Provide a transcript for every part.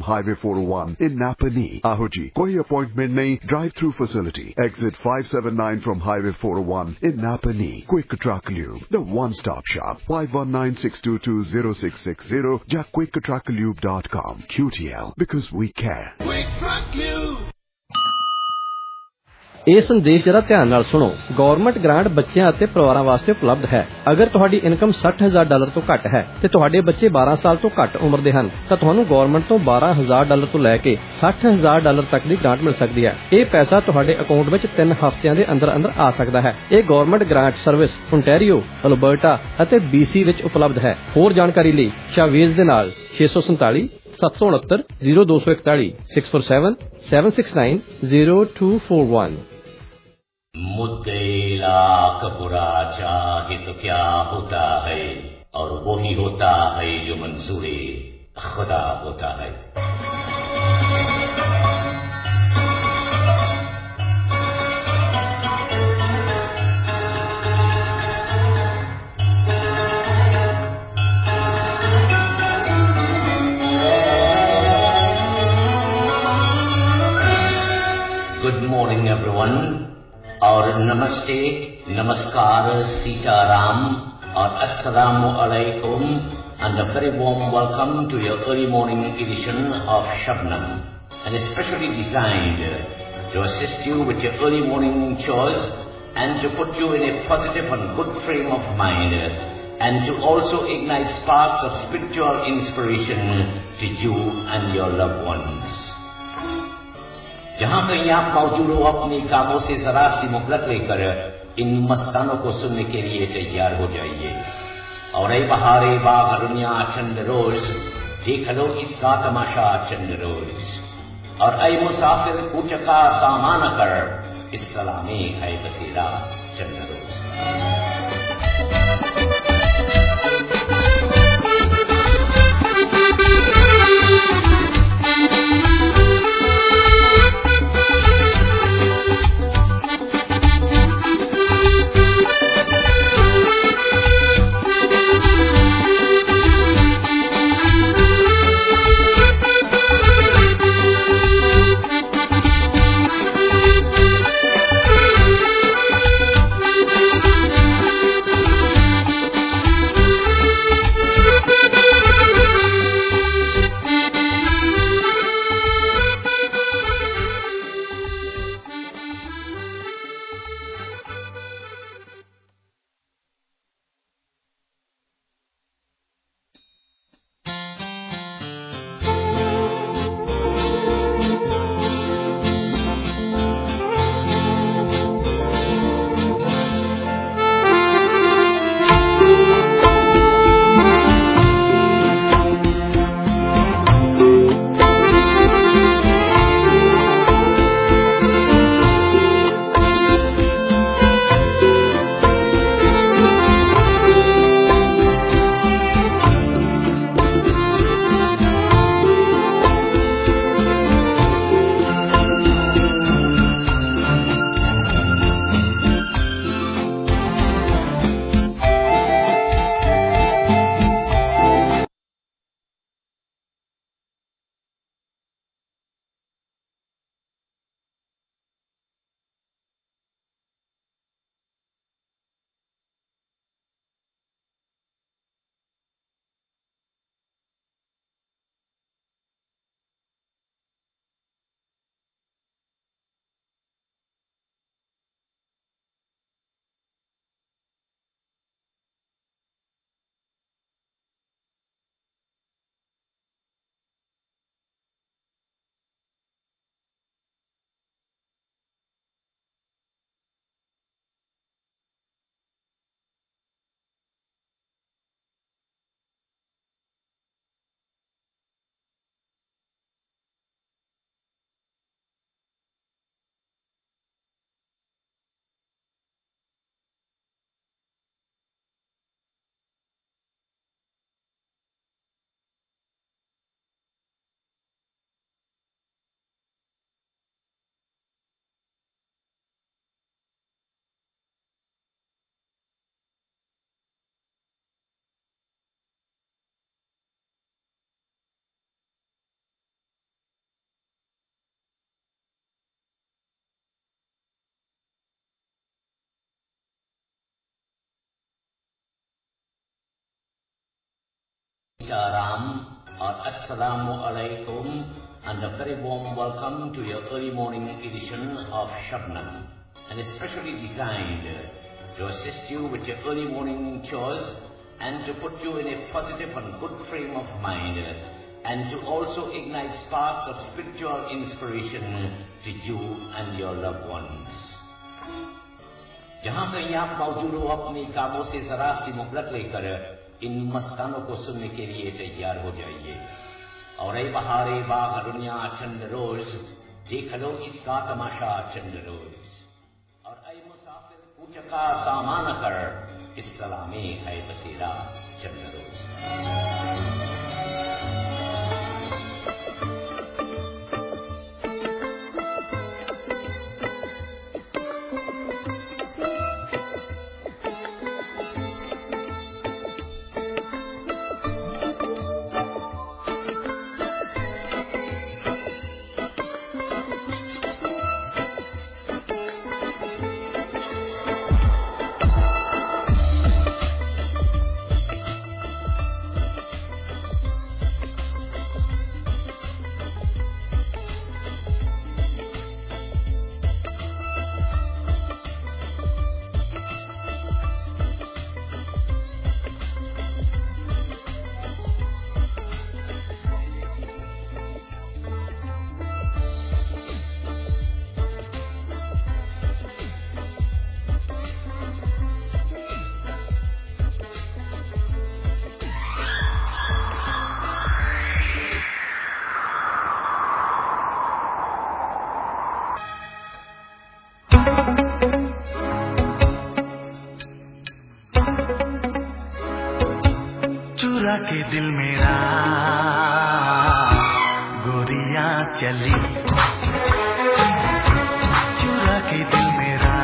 Highway 401 in Napanee. Ahoji, koi appointment nahi, drive-through facility. Exit 579 from Highway 401 in Napanee. Quick Truck Lube, the one-stop shop. 5196220660 ja quicktrucklube.com. QTL, because we care. Quick Truck Lube. ਇਹ ਸੰਦੇਸ਼ ਜਰਾ ਧਿਆਨ ਨਾਲ ਸੁਣੋ। Government grant ਬੱਚਿਆਂ ਅਤੇ ਪਰਿਵਾਰਾਂ ਵਾਸਤੇ ਉਪਲਬਧ ਹੈ। ਅਗਰ ਤੁਹਾਡੀ ਇਨਕਮ $60,000 ਤੋਂ ਘੱਟ ਹੈ ਤੇ ਤੁਹਾਡੇ ਬੱਚੇ 12 ਸਾਲ ਤੋਂ ਘੱਟ ਉਮਰ ਦੇ ਹਨ ਤਾਂ ਤੁਹਾਨੂੰ ਗਵਰਨਮੈਂਟ ਤੋਂ $12,000 ਤੋਂ ਲੈ ਕੇ $60,000 ਤੱਕ ਦੀ ਗ੍ਰਾਂਟ ਮਿਲ ਸਕਦੀ ਹੈ। ਇਹ ਪੈਸਾ ਤੁਹਾਡੇ ਅਕਾਊਂਟ ਵਿੱਚ 3 ਹਫ਼ਤਿਆਂ ਦੇ ਅੰਦਰ ਅੰਦਰ ਆ ਸਕਦਾ ਹੈ। ਇਹ government grant service Ontario, Alberta ਅਤੇ BC ਵਿੱਚ ਉਪਲਬਧ ਹੈ। ਹੋਰ ਜਾਣਕਾਰੀ ਲਈ ਸ਼ਾਵੇਜ਼ ਦੇ ਨਾਲ 647 769 0241 647 769 0241। मुद्दे लाख बुरा चाहे तो क्या होता है, और वो ही होता है जो मंजूरे खुदा होता है। Good morning everyone, और नमस्ते, नमस्कार, सीताराम और अस्सलामु अलैकुम, and a very warm welcome to your early morning edition of Shabnam, and especially designed to assist you with your early morning chores and to put you in a positive and good frame of mind, and to also ignite sparks of spiritual inspiration to you and your loved ones. जहां कहीं आप मौजूद हो, अपने कामों से जरा सी मुहलत लेकर इन मस्तानों को सुनने के लिए तैयार हो जाइए। और ऐ बहारे बाग दुनिया चंद रोज, देख लो इसका तमाशा चंद रोज। और ऐ मुसाफिर पूछका सामान कर, इस सलामे है बसेरा चंद रोज। Ram or Assalamu Alaikum, and a very warm welcome to your early morning edition of Shabnam, and especially designed to assist you with your early morning chores and to put you in a positive and good frame of mind, and to also ignite sparks of spiritual inspiration to you and your loved ones. जहां कहीं आप मौजूद हो, अपने कामों से जरा सी मुहलत लेकर इन मस्तानों को सुनने के लिए तैयार हो जाइए। और ए बहारे बाग दुनिया चंद रोज, देख लो इसका तमाशा चंद रोज। और ए मुसाफिर पूछ का सामान कर, इस सलामे है बसेरा चंद रोज। चुरा के दिल मेरा गोरियां चली, चुरा के दिल मेरा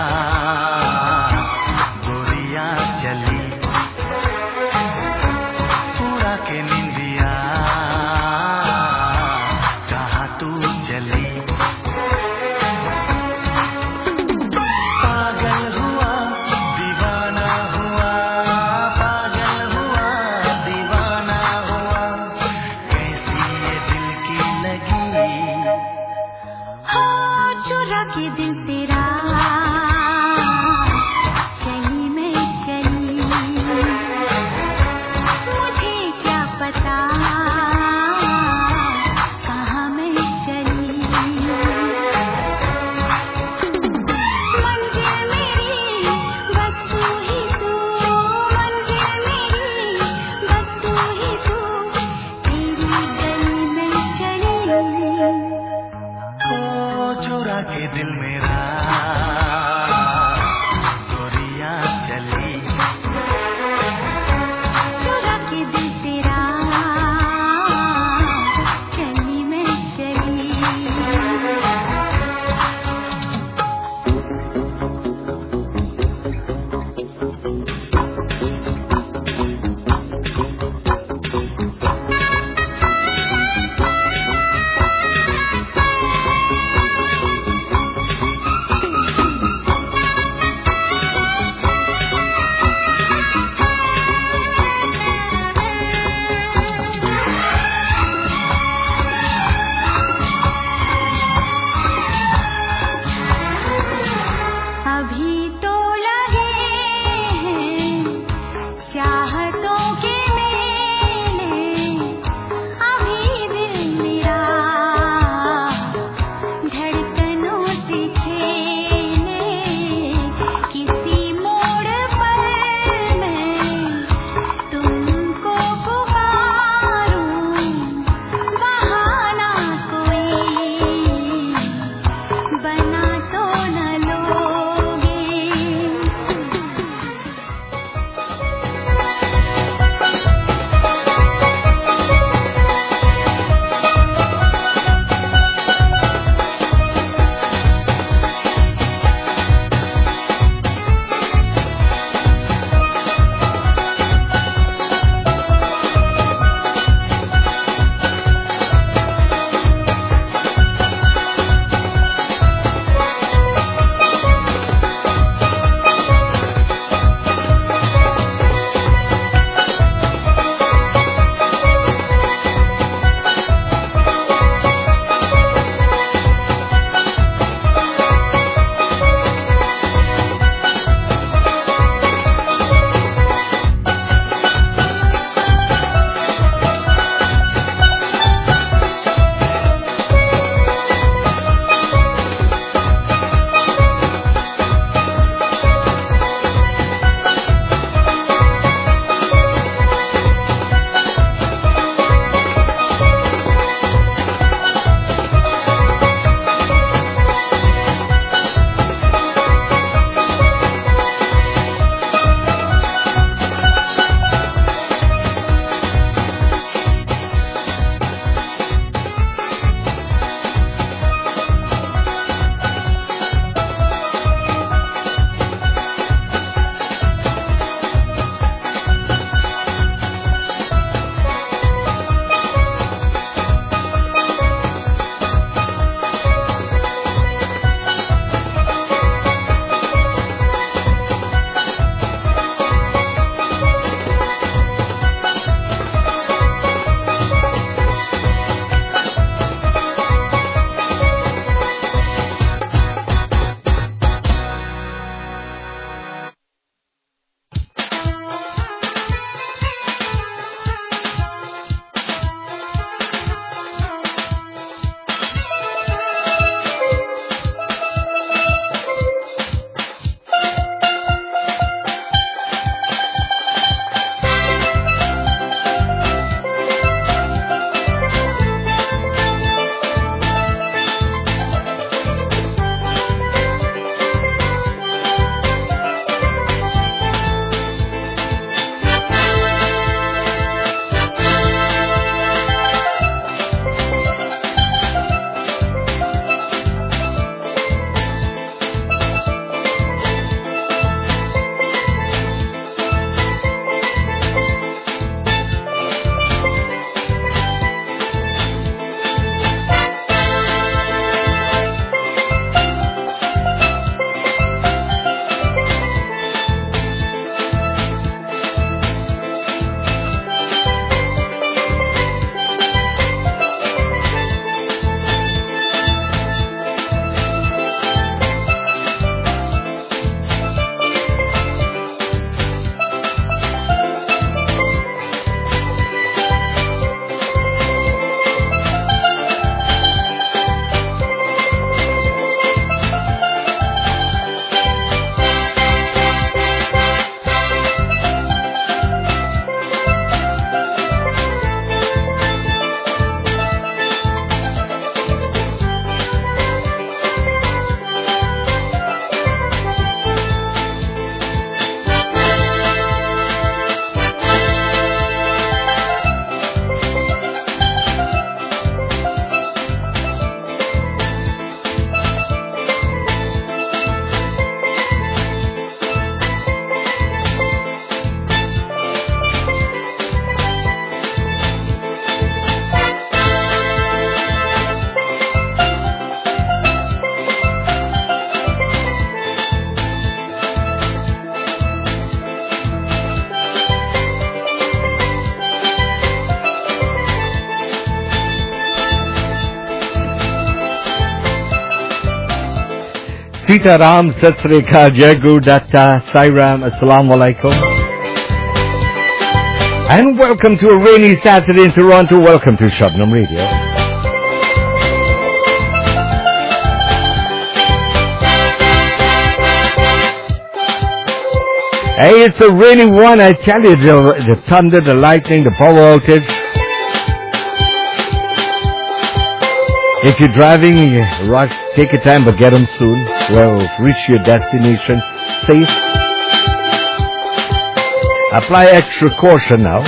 गोरियां चली, उड़ा के निंदिया कहाँ तू चली। पागल हुआ दीवाना हुआ, पागल हुआ दीवाना हुआ, कैसी ये दिल की लगी। हाँ चुरा के दिल तेरा चली मैं चली, मुझे क्या पता कहाँ मैं चली। मंजिल मेरी बस तू ही तू, मंजिल मेरी बस तू ही तू, तेरी गली में चली। ओ चुरा के दिल मेरा गोरियां चली, चुरा के दिल तेरा चली मैं चली। Sita Ram, Sat Sri Akal, Jai Guru Datta, Sai Ram, Assalamu Alaikum. And welcome to a rainy Saturday in Toronto. Welcome to Shabnam Radio. Hey, it's a rainy one, I tell you, the thunder, the lightning, the power outage. If you're driving, rush, take your time, but get them soon. Well, reach your destination safe. Apply extra caution now.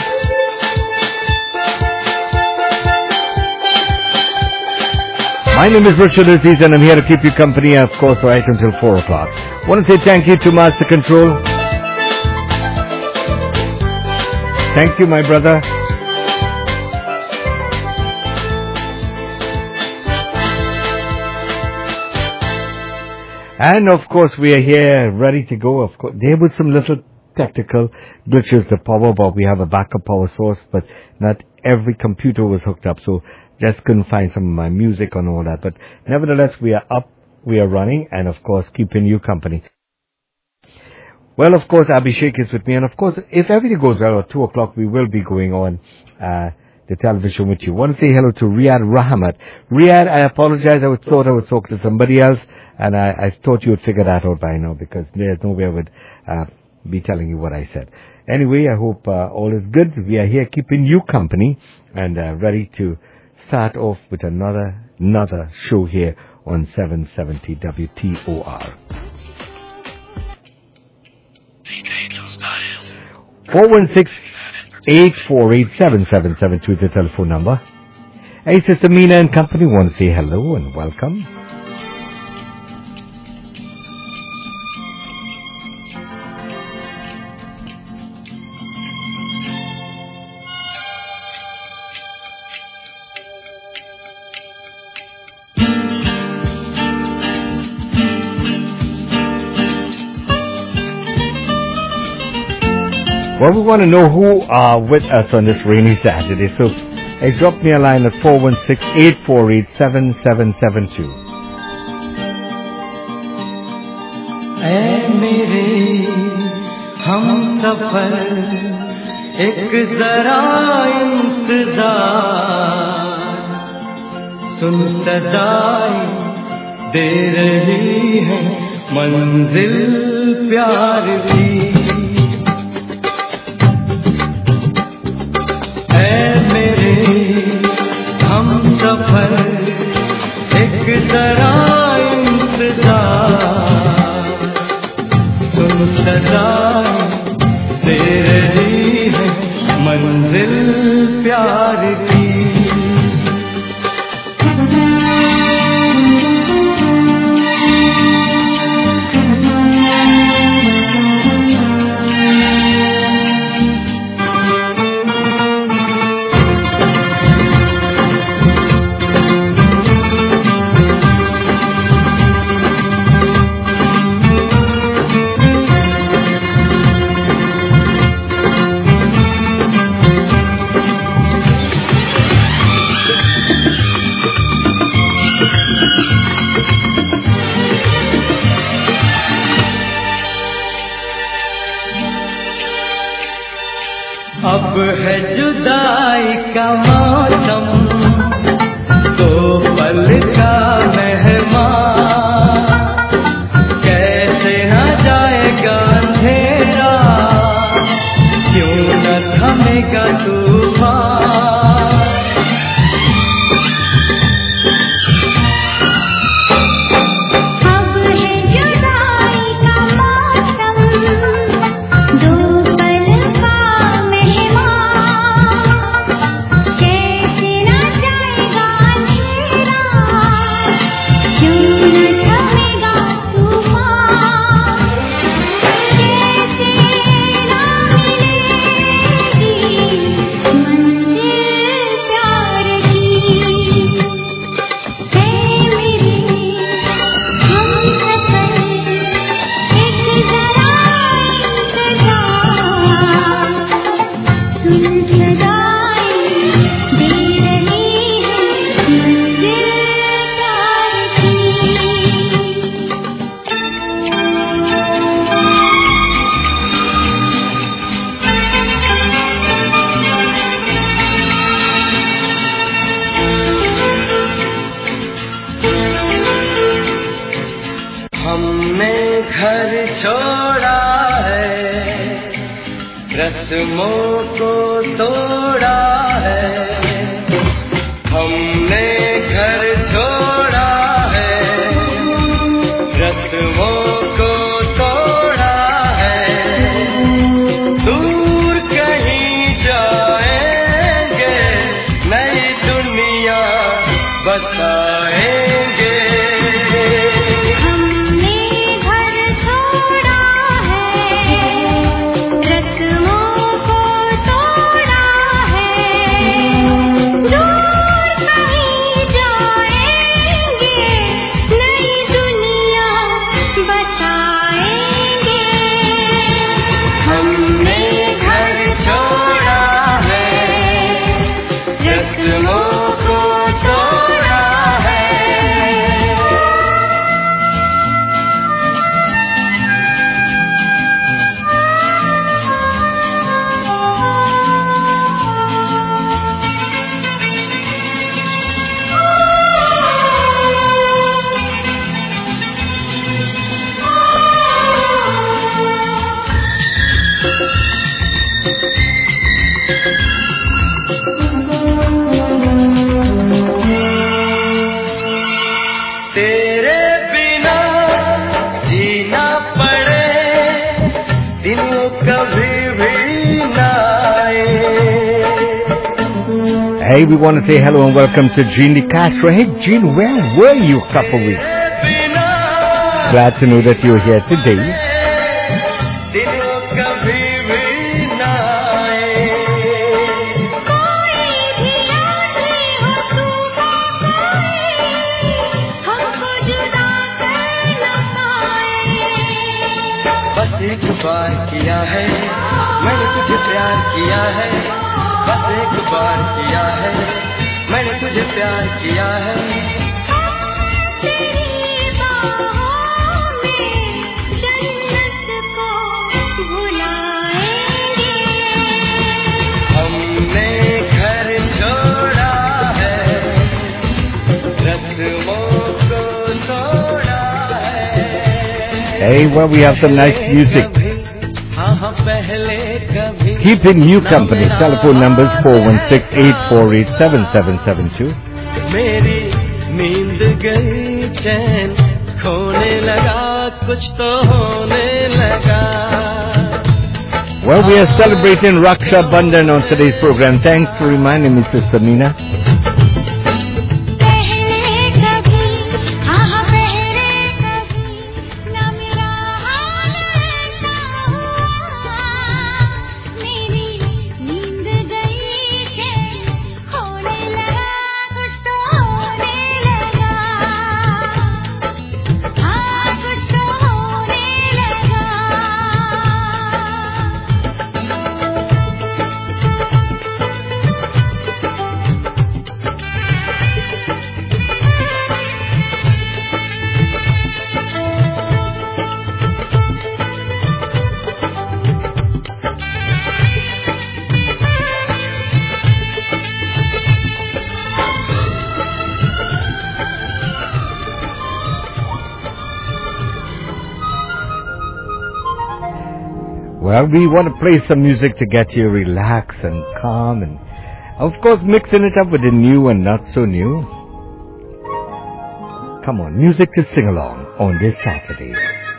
My name is Richard Aziz and I'm here to keep you company, of course, right until 4 o'clock. I want to say thank you to Master Control. Thank you, my brother. And of course, we are here ready to go. Of course, there was some little technical glitches, the power, but we have a backup power source, but not every computer was hooked up, so just couldn't find some of my music and all that. But nevertheless, we are up, we are running, and of course, keeping you company. Well, of course, Abhishek is with me, and of course, if everything goes well at 2 o'clock, we will be going on the television with you. I want to say hello to Riyad Rahmat. Riyad, I apologize, I thought I was talking to somebody else, and I thought you would figure that out by now, because there's no way I would be telling you what I said. Anyway, I hope all is good. We are here keeping you company, and ready to start off with another show here on 770 WTOR. 416-848-7772 is the telephone number. Hey, Sister Mina and company want to say hello and welcome. Well, we want to know who are with us on this rainy Saturday. So, drop me a line at 416-848-7772. ऐ मेरे हम सफर एक जरा इंतजार सुन सदाई दे रही है मंजिल प्यार की सफर एक जरा इंतजार सुन सदाई दे रही है मंजिल प्यार की घर छोड़ा है, रस्मों को तोड़ा है, हमने घर छोड़ा है, रस्मों को तोड़ा है, दूर कहीं जाएंगे, नई दुनिया बताएंगे। Hey, we want to say hello and welcome to Jean De Castro. Hey, Jean, where were you a couple of weeks? Glad to know that you're here today. एक बार किया है मैंने तुझे प्यार किया है, बस एक बार किया है मैंने तुझे प्यार किया है। तेरी बाहों में जन्नत को भुलाएंगे, हमने घर छोड़ा है, रस्मों को तोड़ा है। Hey, well, we have some nice music. Keeping you company. Telephone numbers 416-848-7772. मेरी नींद गई चैन खोने लगा, कुछ तो होने लगा। Well, we are celebrating Raksha Bandhan on today's program. Thanks for reminding me, Sister Meena. Well, we want to play some music to get you relaxed and calm and, of course, mixing it up with the new and not so new. Come on, music to sing along on this Saturday.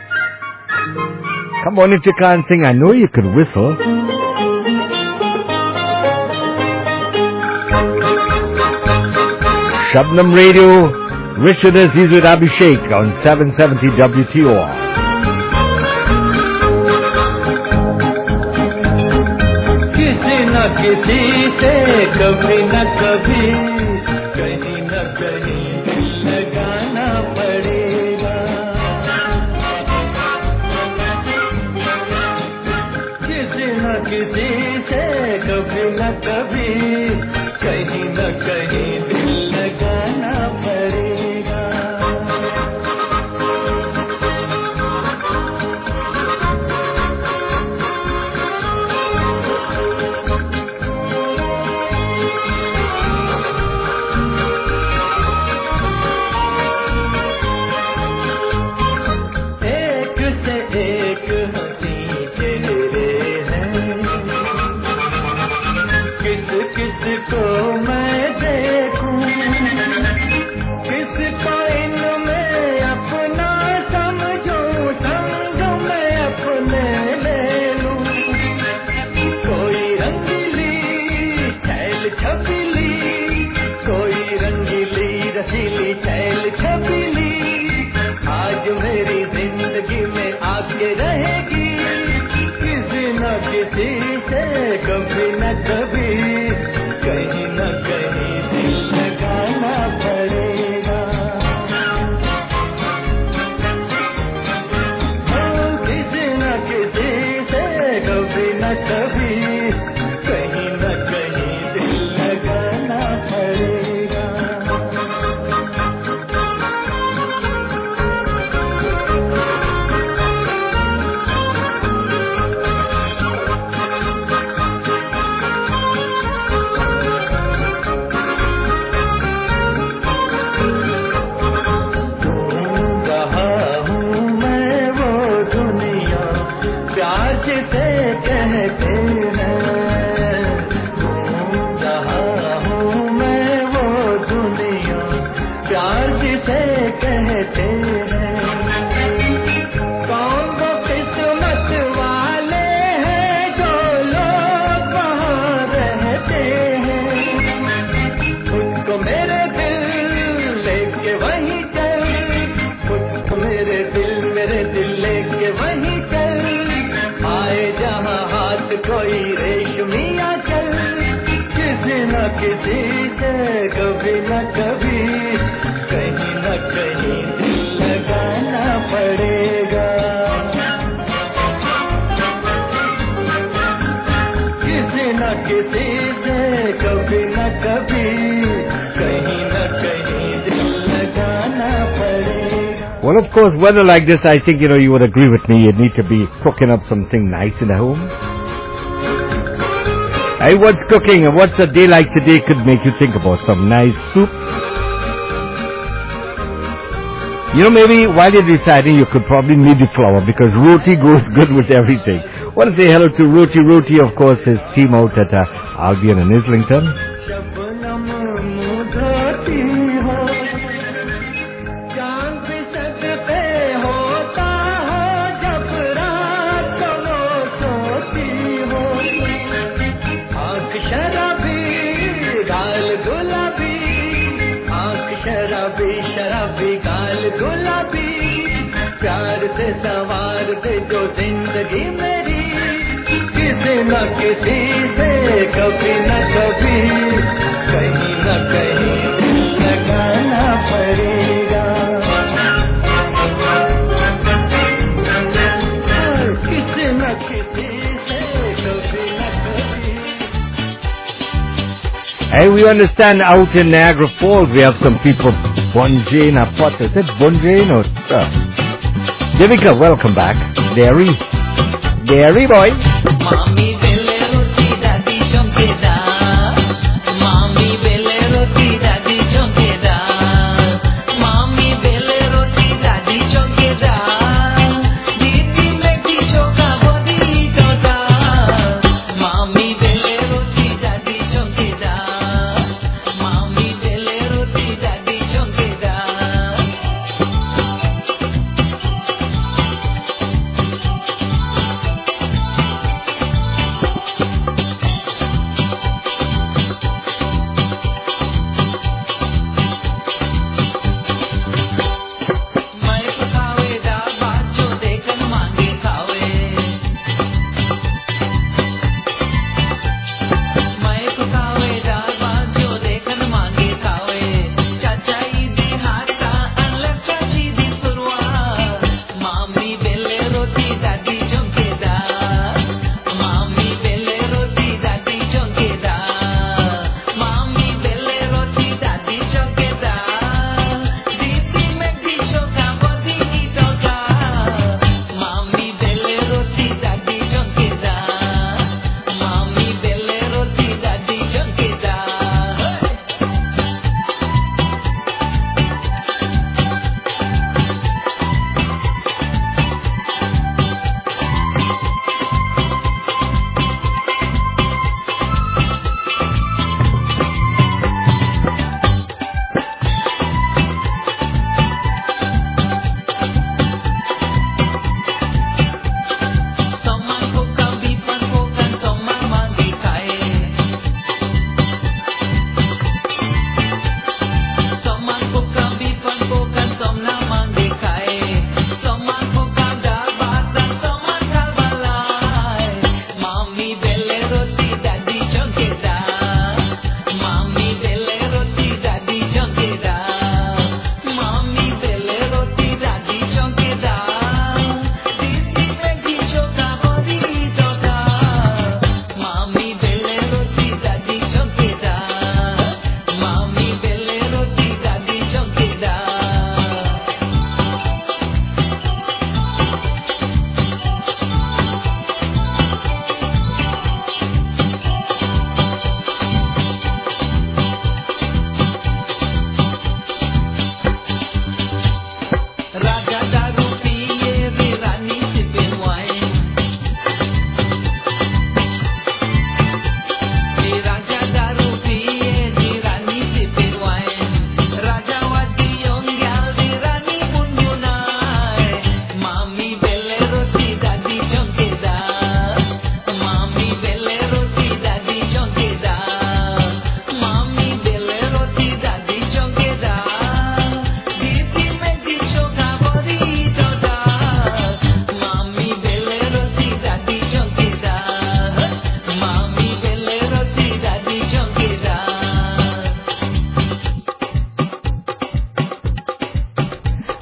Come on, if you can't sing, I know you could whistle. Shabnam Radio, Richard Aziz with Abhishek on 770 WTOR. किसी से कभी न कभी कहीं न कहीं दिल लगाना पड़ेगा, किसी न किसी से कभी न कभी कहीं न कहीं दिल लगाना पड़ेगा। प्यार जिसे कहते हैं, कौन वो किस्मत वाले हैं जो लोग वहाँ रहते हैं। खुद मेरे दिल लेके वहीं चल, खुद मेरे दिल लेके वहीं चल, आए जहाँ हाथ कोई रेशमिया चल, किसी न किसी से कभी न कभी कहीं न कहीं दिल लगाना पड़ेगा। किसी न किसी से कभी न कभी कहीं न कहीं दिल लगाना पड़ेगा। Well, of course, weather like this, I think, you would agree with me, you need to be cooking up something nice in the home. Hey, what's cooking and what's a day like today could make you think about some nice soup? Maybe while you're deciding, you could probably knead the flour because roti goes good with everything. Want to say hello to Roti. Roti, of course, his team out at Albion and Islington. शराबी गाल गुलाबी, प्यार से सवार दे जो जिंदगी मेरी, किसी न किसी से कभी न कभी कहीं न कहीं दिल लगाना पड़ेगा। किसी न किसी से कभी न कभी। Hey, we understand out in Niagara Falls we have some people, Bunjane or what is it? Bunjane or Devika, welcome back. Dairy boy. Mami bele roti dadi chompedar, Mami bele roti dadi chompedar, Mami bele roti dadi chompedar, Didi meki choka bodi tota, Mami bele roti dadi chompedar, Mami bele roti dadi chompedar.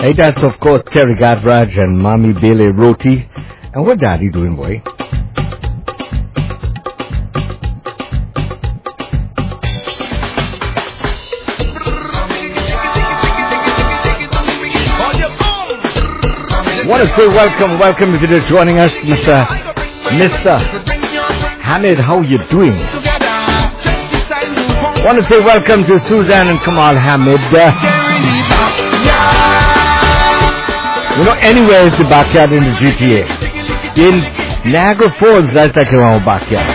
Hey, that's of course Terry Gadraj and Mami Bele Roti. And what Daddy doing, boy? Want to say welcome if you're just joining us, Mr. Hamid. How you doing? Want to say welcome to Suzanne and Kamal Hamid. You know, anywhere is the backyard in the GTA. In Niagara Falls, that's like our backyard.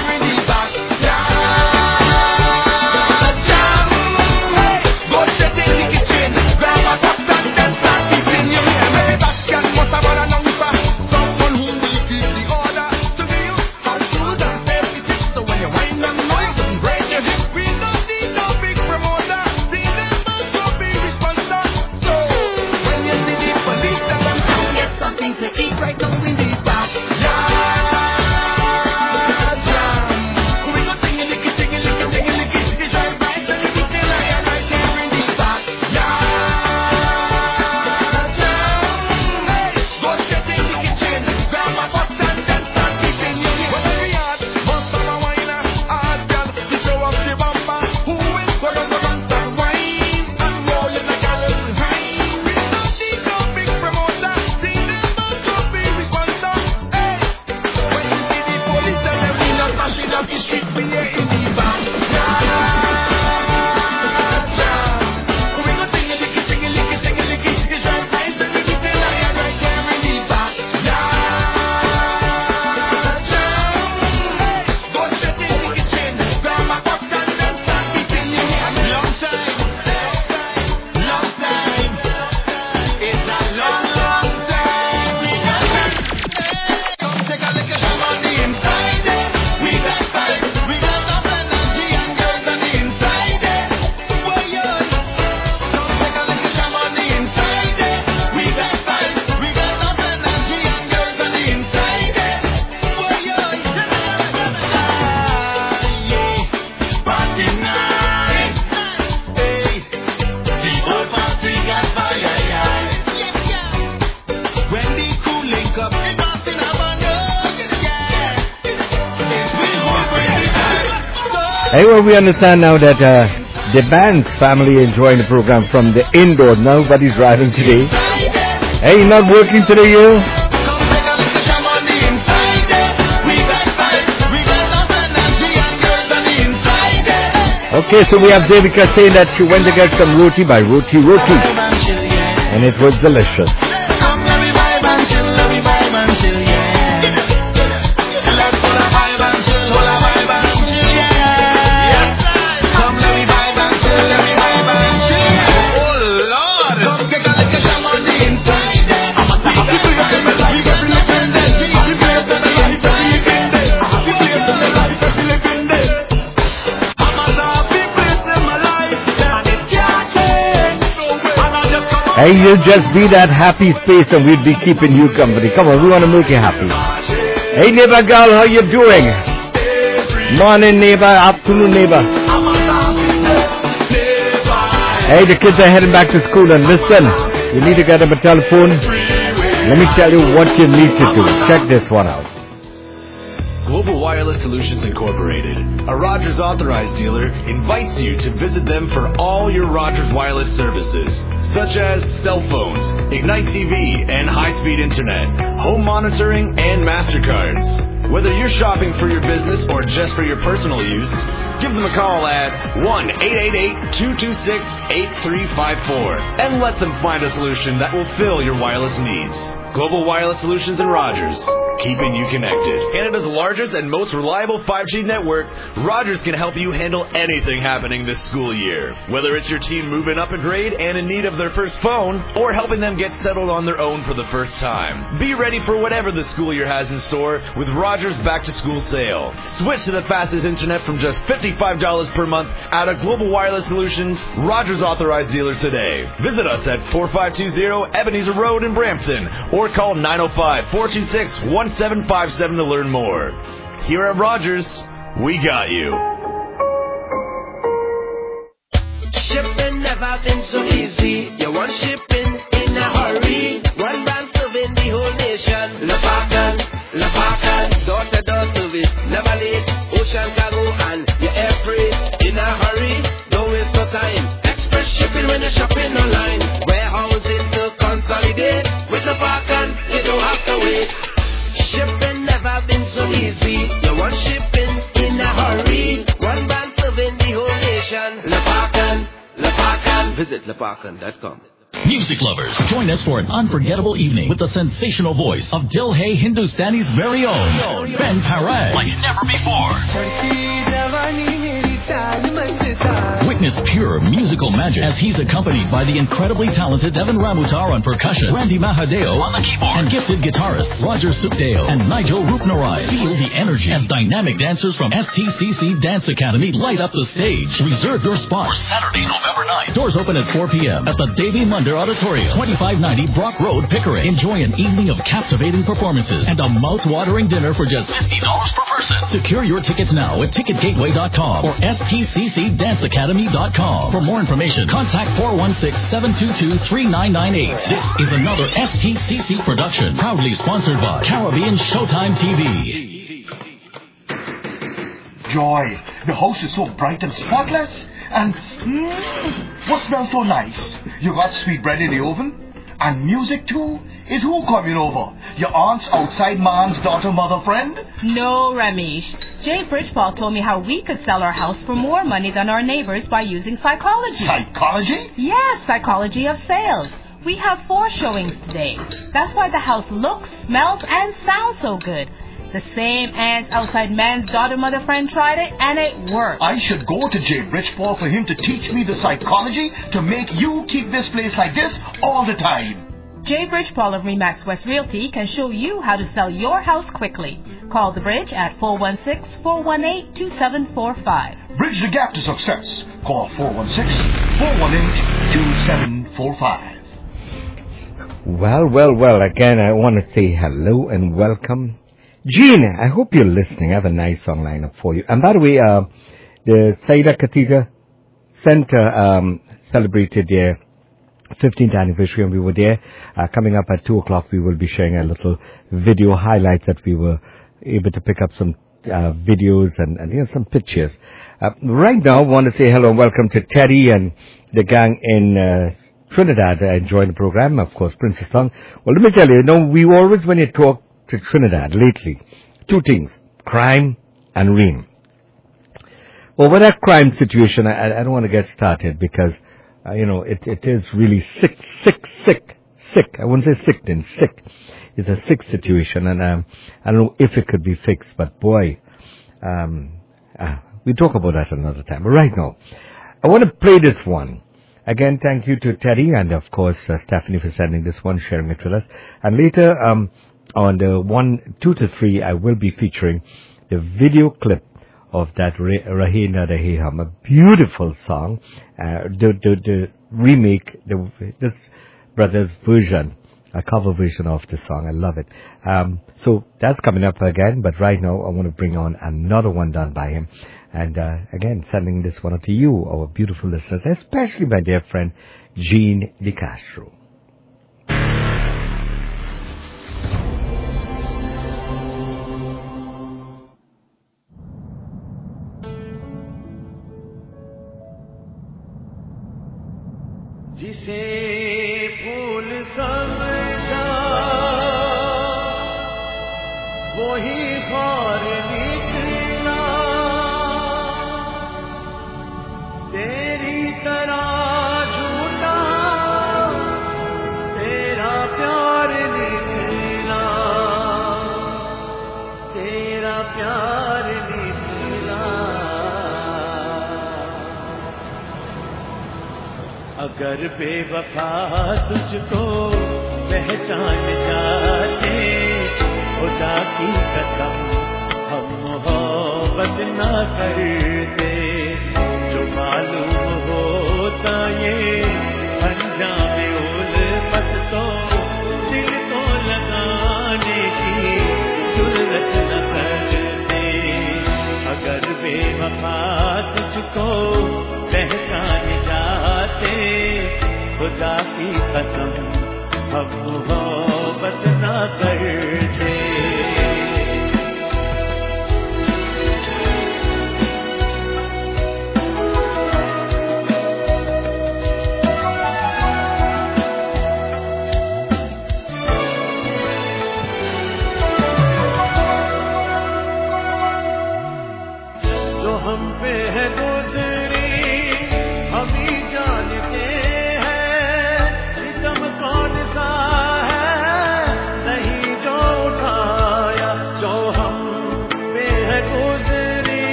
Hey, well, we understand now that the band's family enjoying the program from the indoor. Nobody's driving today. Hey, not working today, you? Okay, so we have Devika saying that she went to get some roti by Roti Roti. And it was delicious. Hey, you just be that happy space and we'll be keeping you company. Come on, we want to make you happy. Hey, neighbor girl, how you doing? Morning, neighbor. Afternoon, neighbor. Hey, the kids are heading back to school and listen, you need to get them a telephone. Let me tell you what you need to do. Check this one out. Global Wireless Solutions Incorporated, a Rogers authorized dealer, invites you to visit them for all your Rogers wireless services, such as cell phones, Ignite TV and high-speed internet, home monitoring, and MasterCards. Whether you're shopping for your business or just for your personal use, give them a call at 1-888-226-8354 and let them find a solution that will fill your wireless needs. Global Wireless Solutions in Rogers, keeping you connected. Canada's largest and most reliable 5G network, Rogers can help you handle anything happening this school year. Whether it's your team moving up a grade and in need of their first phone, or helping them get settled on their own for the first time. Be ready for whatever the school year has in store with Rogers Back to School Sale. Switch to the fastest internet from just $55 per month out of Global Wireless Solutions, Rogers authorized dealer today. Visit us at 4520 Ebenezer Road in Brampton, or call 905-426-1757 to learn more. Here at Rogers, we got you. Shipping never been so easy. You want shipping in a hurry. door service, never late. Ocean cargo and your air freight. In a hurry, don't waste no time. Express shipping when you're shopping online. Warehousing to consolidate. With the Falcon, you don't have to wait. Shipping never been so easy. You want shipping in a hurry. One band serving the whole nation. Lepacan, Lepacan. Visit lepacan.com. Music lovers, join us for an unforgettable evening with the sensational voice of Dilhay Hindustani's very own Ben Paray, like never before. Witness pure musical magic as he's accompanied by the incredibly talented Devin Ramutar on percussion, Randy Mahadeo on the keyboard, and gifted guitarists Roger Sukdeo and Nigel Rupnarai. Feel the energy as dynamic dancers from STCC Dance Academy light up the stage. Reserve your spot for Saturday, November 9th. Doors open at 4 p.m. at the Davy Munder Auditorium, 2590 Brock Road, Pickering. Enjoy an evening of captivating performances and a mouth-watering dinner for just $50 per person. Secure your tickets now at ticketgateway.com or stccdanceacademy.com. For more information, contact 416-722-3998. This is another STCC production, proudly sponsored by Caribbean Showtime TV. Joy, the house is so bright and spotless. And what smells so nice? You got sweet bread in the oven? And music too? Is who coming over? Your aunt's outside man's daughter, mother, friend? No, Ramesh. Jay Bridgepal told me how we could sell our house for more money than our neighbors by using psychology. Psychology? Yes, psychology of sales. We have 4 showings today. That's why the house looks, smells, and sounds so good. The same aunt's outside man's daughter, mother, friend tried it, and it worked. I should go to Jay Bridgepal for him to teach me the psychology to make you keep this place like this all the time. Jay Bridgepal of Remax West Realty can show you how to sell your house quickly. Call the Bridge at 416-418-2745. Bridge the gap to success. Call 416-418-2745. Well. Again, I want to say hello and welcome. Jean, I hope you're listening. I have a nice song lineup for you. And by the way, the Saida Khatija Center celebrated their 15th anniversary, and we were there. Coming up at 2 o'clock, we will be sharing a little video highlights that we were able to pick up some videos and some pictures. Right now, I want to say hello and welcome to Teddy and the gang in Trinidad enjoying the program. Of course, Princess Song. Well, let me tell you, we always, when you talk to Trinidad lately, 2 things, crime and rain. Over that crime situation, I don't want to get started because, it is really sick. I wouldn't say sickening, sick. It's a sick situation, and I don't know if it could be fixed, but boy, we'll talk about that another time. But right now, I want to play this one. Again, thank you to Teddy and, of course, Stephanie for sending this one, sharing it with us. And later, on the 1, 2 to 3, I will be featuring the video clip of that Rahena Raheham, a beautiful song, the remake, this brother's version, a cover version of the song. I love it. So that's coming up again, but right now I want to bring on another one done by him. And again, sending this one out to you, our beautiful listeners, especially my dear friend, Jean De Castro. जिसे फूल समझा वही खार निकला तेरी तरह झूठा तेरा प्यार निकला तेरा प्यार निकला अगर बेवफा तुझको पहचान जाते खुदा की कसम हम मोहब्बत ना करते जो मालूम होता ये अंजाम उल्फत तो दिल को लगाने की जुर्रत न करते अगर बेवफा तुझको पहचान जाते खुदा की कसम हम मोहब्बत ना करते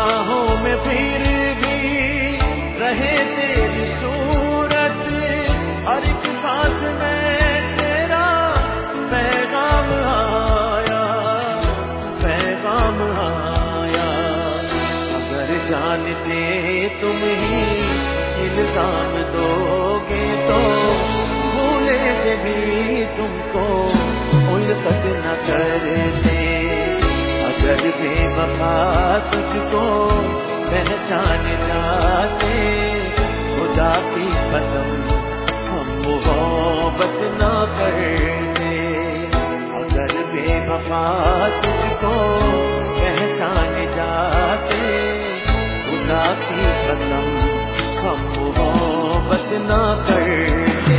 बाहों में फिर भी रहे तेरी सूरत, हर एक सांस में तेरा पैगाम आया, पैगाम आया। अगर जानते तुम ही इल्जाम दोगे तो भूले से भी तुमको उल्फत न करते। अगर बेवफा तुझको पहचान जाते, खुदा की कसम हम मोहब्बत न करते। अगर बेवफा तुझको पहचान जाते, खुदा की कसम हम मोहब्बत न करते।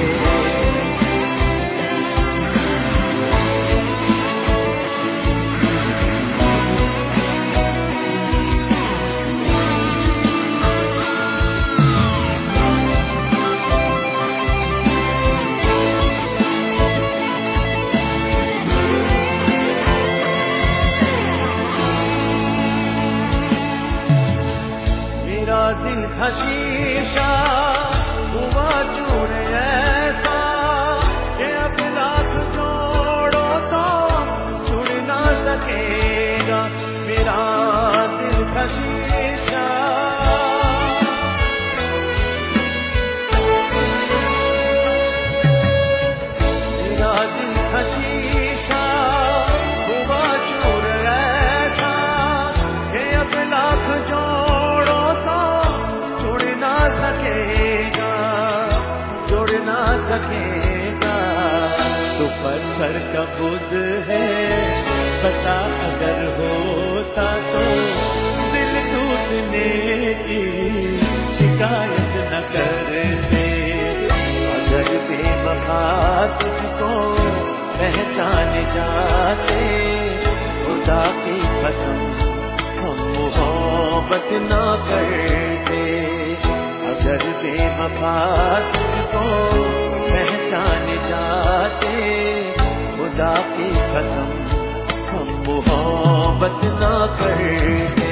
मेरा दिल का शीशा हुआ चूर ऐसा कि अब लाख जोड़ो तो जुड़ ना सकेगा। मेरा दिल का शीशा मेरा दिल का शीशा हुआ चूर ऐसा कि अब लाख जोड़ो जुड़ ना सकेगा। तो पत्थर का बुद्ध है, पता अगर होता तो दिल टूटने की शिकायत न करते। अगर बेवफा तुझको पहचान जाते, खुदा की कसम हम मोहब्बत न करते। अगर बेवफा तुझको पहचान जाते, खुदा की कसम हम मोहब्बत न करते।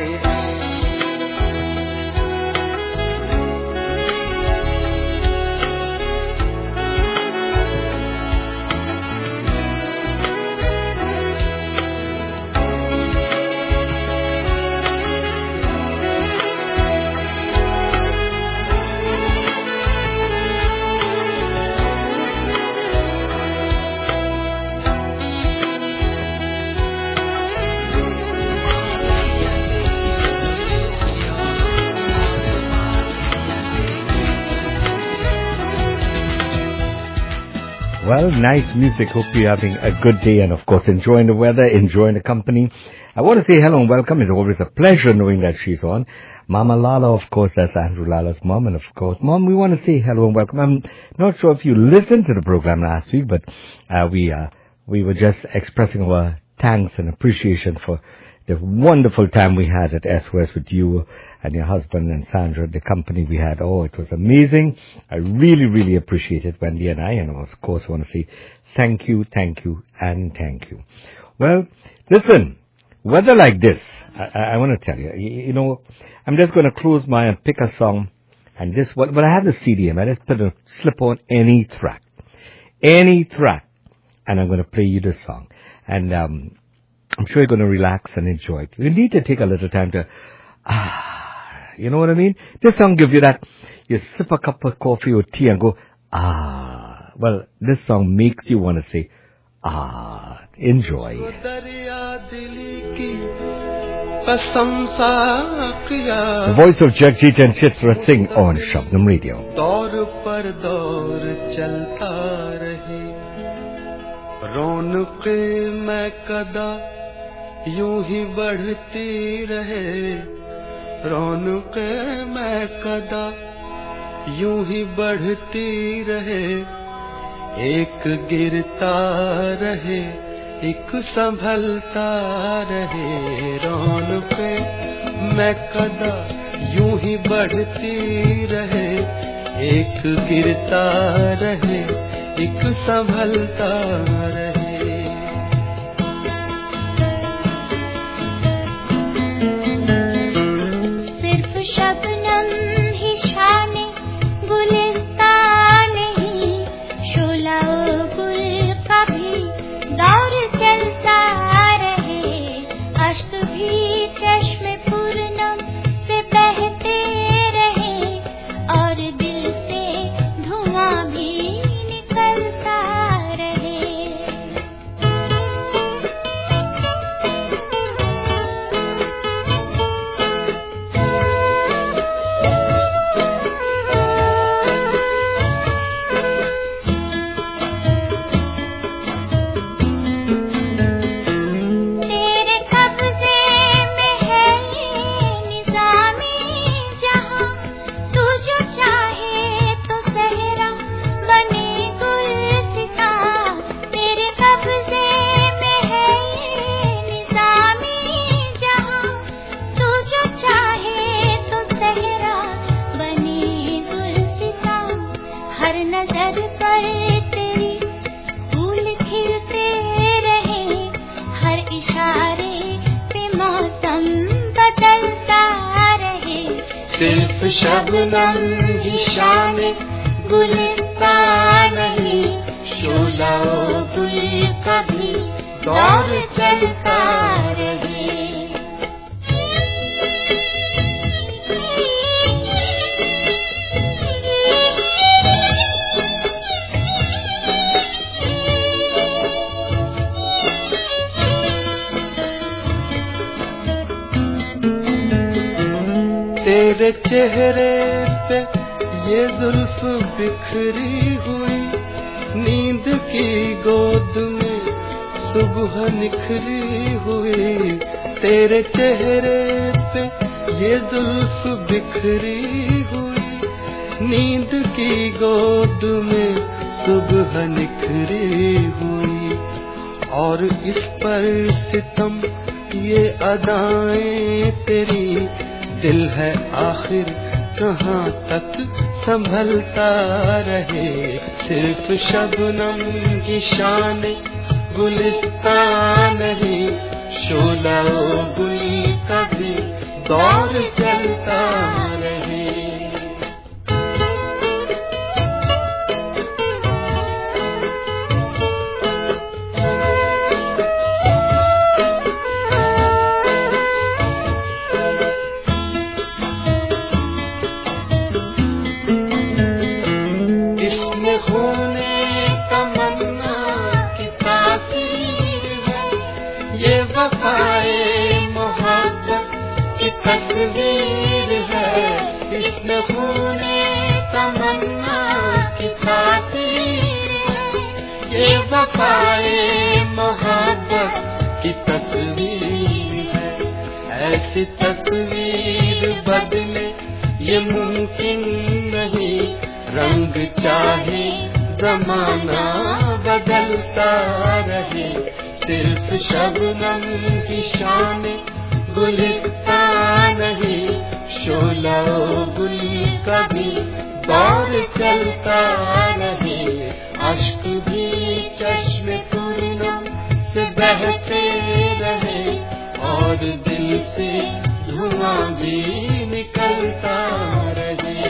Well, nice music. Hope you're having a good day and, of course, enjoying the weather, enjoying the company. I want to say hello and welcome. It's always a pleasure knowing that she's on. Mama Lala, of course, that's Andrew Lala's mom. And, of course, Mom, we want to say hello and welcome. I'm not sure if you listened to the program last week, but we were just expressing our thanks and appreciation for the wonderful time we had at SOS with you and your husband and Sandra, the company we had. Oh, it was amazing. I really, really appreciate it, Wendy and I. And of course, I want to say thank you, and thank you. Well, listen, weather like this, I want to tell you, you know, I'm just going to close my and pick a song. And this, but I have the CDM. I just slip on any track. And I'm going to play you this song. And I'm sure you're going to relax and enjoy it. You need to take a little time to, you know what I mean? This song gives you that, you sip a cup of coffee or tea and go, well, this song makes you want to say, enjoy. The voice of Jagjit and Chitra Singh on Shabnam Radio. दौर पर दौर चलता रहे, रौनक़े मैं कदा यूं ही बढ़ती रहे, रौनक़े मैं कदा यूं ही बढ़ती रहे, एक गिरता रहे एक संभलता रहे, रौनक़े मैं कदा यूं ही बढ़ती रहे, एक गिरता रहे एक संभलता रहे। सिर्फ शबनम ही शान गुलिस्ता नहीं, शोला गुल का भी दौर चलता रहे। तेरे चेहरे पे ये जुल्फ बिखरी हुई, नींद की गोद में सुबह निखरी हुई। तेरे चेहरे पे ये जुल्फ बिखरी हुई, नींद की गोद में सुबह निखरी हुई। और इस पर सितम ये अदाएं तेरी, दिल है आखिर कहाँ तक संभलता रहे। सिर्फ शबनम की शान गुलिस्ता नहीं, शोला गुल का भी दौर चलता रहे। तस्वीर है इसमें खूने तमन्ना की तासीर है, ये वफाए मोहब्बत की तस्वीर है। ऐसी तस्वीर बदले ये मुमकिन नहीं, रंग चाहे जमाना बदलता रहे। सिर्फ शबनम की शान गुलिस्ता नहीं, शोला गुल का भी दौर चलता रहे। अश्क भी चश्मे पूर्णम से बहते रहे, और दिल से धुआं भी निकलता रहे।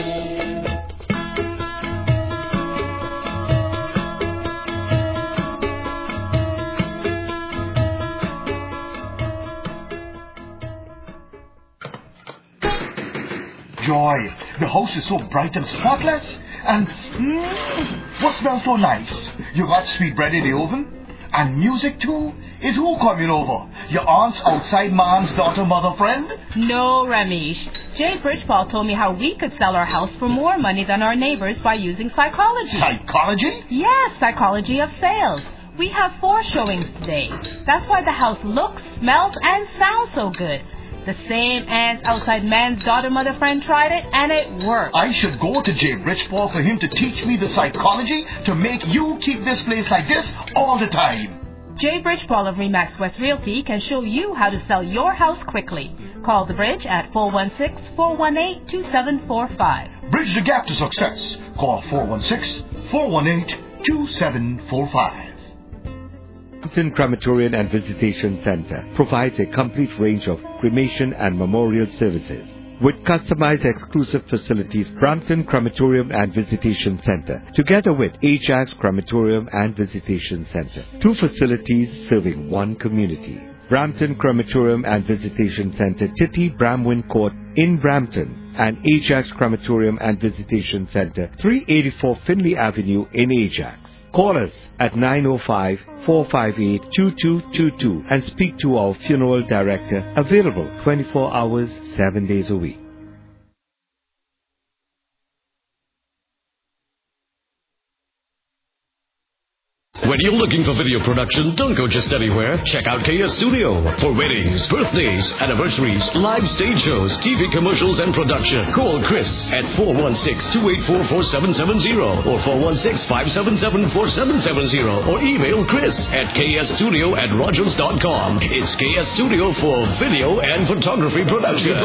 Joy, the house is so bright and spotless. And what smells so nice? You got sweet bread in the oven? And music too? Is who coming over? Your aunt's outside man's daughter, mother, friend? No, Ramesh. Jay Bridgepal told me how we could sell our house for more money than our neighbors by using psychology. Psychology? Yes, psychology of sales. We have 4 showings today. That's why the house looks, smells, and sounds so good. The same ants outside man's daughter, mother, friend tried it, and it worked. I should go to Jay Bridgepal for him to teach me the psychology to make you keep this place like this all the time. Jay Bridgepal of Remax West Realty can show you how to sell your house quickly. Call the Bridge at 416-418-2745. Bridge the gap to success. Call 416-418-2745. Brampton Crematorium and Visitation Center provides a complete range of cremation and memorial services. With customized exclusive facilities, Brampton Crematorium and Visitation Center, together with Ajax Crematorium and Visitation Center, 2 facilities serving 1 community. Brampton Crematorium and Visitation Center, Titty Bramwin Court in Brampton, and Ajax Crematorium and Visitation Center, 384 Finley Avenue in Ajax. Call us at 905-458-2222 and speak to our funeral director, available 24 hours, 7 days a week. When you're looking for video production, don't go just anywhere. Check out KS Studio for weddings, birthdays, anniversaries, live stage shows, TV commercials, and production. Call Chris at 416-284-4770 or 416-577-4770 or email Chris at ksstudio@rogers.com. It's KS Studio for video and photography production.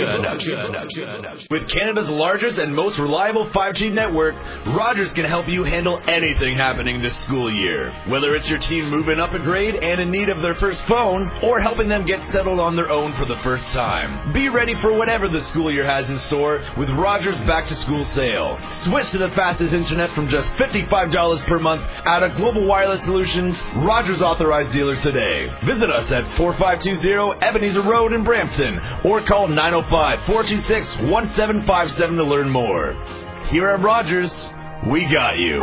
With Canada's largest and most reliable 5G network, Rogers can help you handle anything happening this school year. year. Whether it's your team moving up a grade and in need of their first phone, or helping them get settled on their own for the first time. Be ready for whatever the school year has in store with Rogers Back to School Sale. Switch to the fastest internet from just $55 per month out of Global Wireless Solutions, Rogers authorized dealers today. Visit us at 4520 Ebenezer Road in Brampton or call 905-426-1757 to learn more. Here at Rogers, we got you.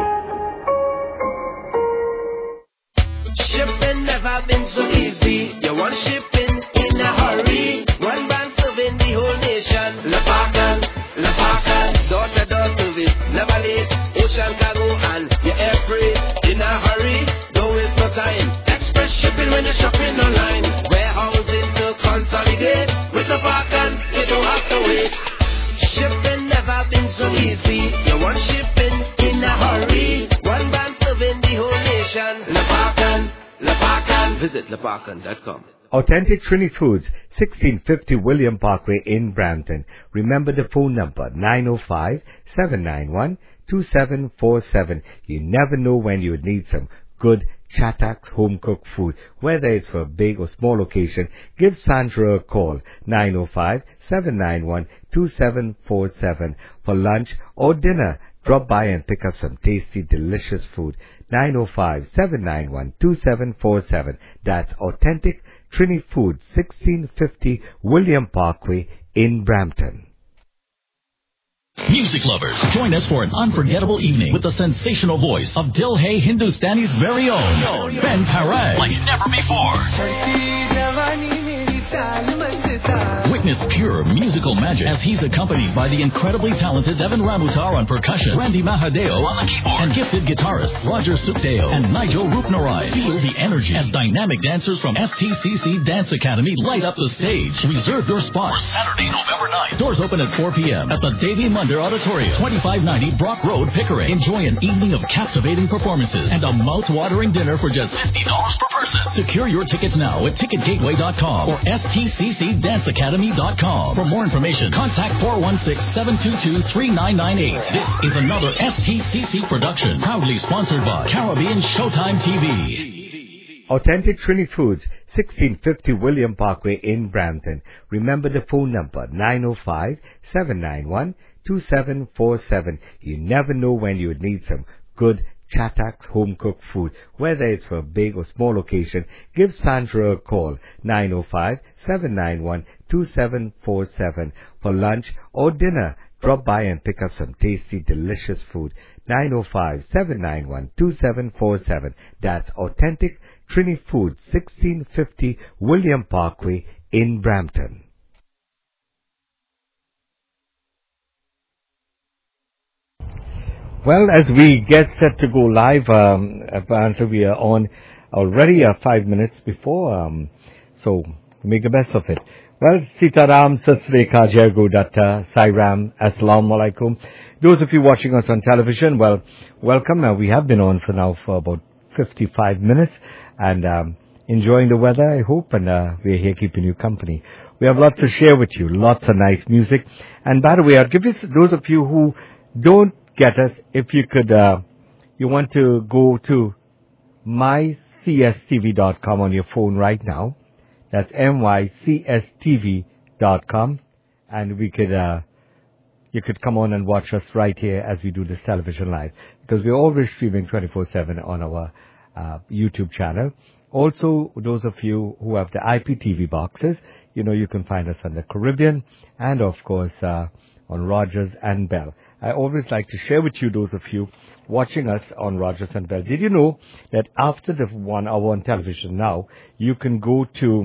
Shipping never been so easy. You want shipping in a hurry. One brand serving the whole nation. Lepakan, door to door service. Never late. Ocean cargo and your air freight in a hurry. Don't waste no time. Express shipping when you're shopping online. Warehousing to consolidate. With Lepakan, you don't have to wait. Shipping never been so easy. You want shipping in a hurry. One brand serving the whole nation. Lepakan. Visit lepakan.com. Authentic Trini Foods, 1650 William Parkway in Brampton. Remember the phone number, 905-791-2747. You never know when you would need some good Chatax home-cooked food. Whether it's for a big or small occasion, give Sandra a call, 905-791-2747. For lunch or dinner, drop by and pick up some tasty, delicious food. 905-791-2747. That's Authentic Trini Food, 1650 William Parkway in Brampton. Music lovers, join us for an unforgettable evening with the sensational voice of Dilhay Hindustani's very own Ben Paray, like never before. Witness pure musical magic as he's accompanied by the incredibly talented Devin Ramutar on percussion, Randy Mahadeo on the keyboard, and gifted guitarists Roger Sukdeo and Nigel Rupnarai. Feel the energy as dynamic dancers from STCC Dance Academy light up the stage. Reserve your spot for Saturday, November 9th. Doors open at 4 p.m. at the Davy Munder Auditorium, 2590 Brock Road, Pickering. Enjoy an evening of captivating performances and a mouth-watering dinner for just $50 per person. Secure your tickets now at ticketgateway.com or stccdanceacademy.com. For more information, contact 416-722-3998. This is another STCC production, proudly sponsored by Caribbean Showtime TV. Authentic Trini Foods, 1650 William Parkway in Brampton. Remember the phone number, 905-791-2747. You never know when you would need some good Chatax home-cooked food. Whether it's for a big or small occasion, give Sandra a call, 905-791-2747. For lunch or dinner, drop by and pick up some tasty, delicious food. 905-791-2747. That's Authentic Trini Food, 1650 William Parkway in Brampton. Well, as we get set to go live, apparently we are on already 5 minutes before, so make the best of it. Well, Sitaram, Satsreka, Jergo Datta, Sairam, Assalamu Alaikum. Those of you watching us on television, well, welcome. We have been on for about 55 minutes and enjoying the weather, I hope, and we're here keeping you company. We have lots to share with you, lots of nice music. And by the way, I'll give you, those of you who don't get us, if you could, you want to go to mycstv.com on your phone right now. That's mycstv.com, and we could, you could come on and watch us right here as we do this television live, because we're always streaming 24/7 on our YouTube channel. Also, those of you who have the IPTV boxes, you know, you can find us on the Caribbean and, of course, on Rogers and Bell. I always like to share with you, those of you watching us on Rogers and Bell. Did you know that after the 1 hour on television now, you can go to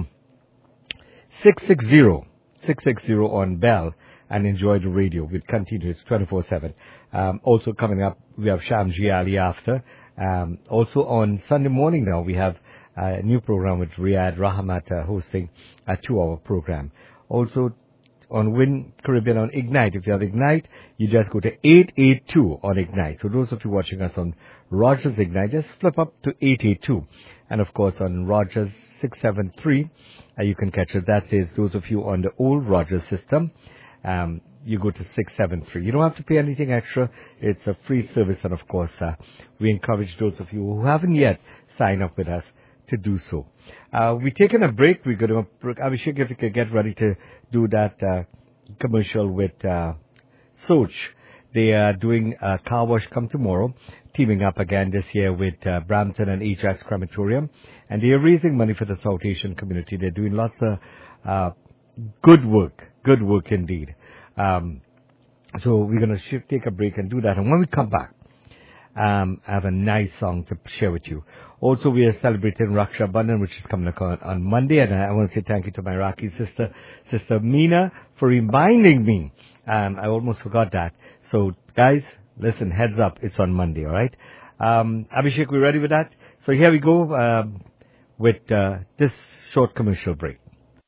660 on Bell and enjoy the radio. We'll continue. It's 24/7. Also coming up, we have Shamji Ali after. Also on Sunday morning now, we have a new program with Riyadh Rahmat hosting a 2-hour program. Also on Win Caribbean on Ignite. If you have Ignite, you just go to 882 on Ignite. So those of you watching us on Rogers Ignite, just flip up to 882. And of course on Rogers 673, you can catch it. That is those of you on the old Rogers system. you go to 673. You don't have to pay anything extra. It's a free service, and of course, we encourage those of you who haven't yet signed up with us to do so. We're taking a break. We're going to, Abhishek, if you could get ready to do that commercial with Soch. They are doing a car wash come tomorrow, teaming up again this year with Brampton and Ajax Crematorium. And they are raising money for the South Asian community. They're doing lots of good work indeed. So we're going to take a break and do that. And when we come back, I have a nice song to share with you. Also, we are celebrating Raksha Bandhan, which is coming up on Monday. And I want to say thank you to my Iraqi sister Meena, for reminding me. I almost forgot that. So, guys, listen, heads up, it's on Monday, all right? Abhishek, we ready with that? So here we go with this short commercial break.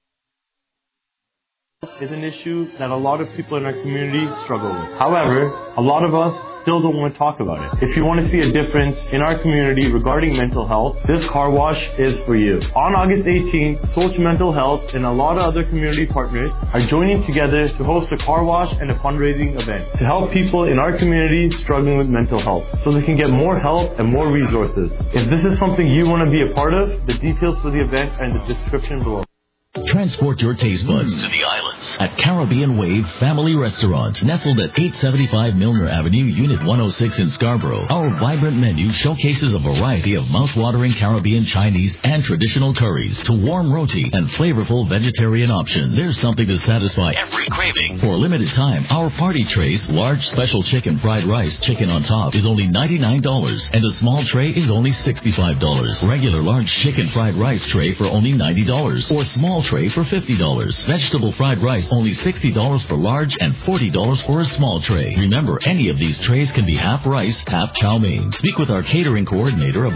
Is an issue that a lot of people in our community struggle with. However, a lot of us still don't want to talk about it. If you want to see a difference in our community regarding mental health, this car wash is for you. On August 18th, Soch Mental Health and a lot of other community partners are joining together to host a car wash and a fundraising event to help people in our community struggling with mental health so they can get more help and more resources. If this is something you want to be a part of, the details for the event are in the description below. Transport your taste buds to the islands at Caribbean Wave Family Restaurant, nestled at 875 Milner Avenue, Unit 106 in Scarborough. Our vibrant menu showcases a variety of mouth-watering Caribbean Chinese and traditional curries to warm roti and flavorful vegetarian options. There's something to satisfy every craving. For a limited time, our party trays, large special chicken fried rice, chicken on top, is only $99, and a small tray is only $65. Regular large chicken fried rice tray for only $90, or small tray for $50. Vegetable fried rice only $60 for large and $40 for a small tray. Remember, any of these trays can be half rice, half chow mein. Speak with our catering coordinator about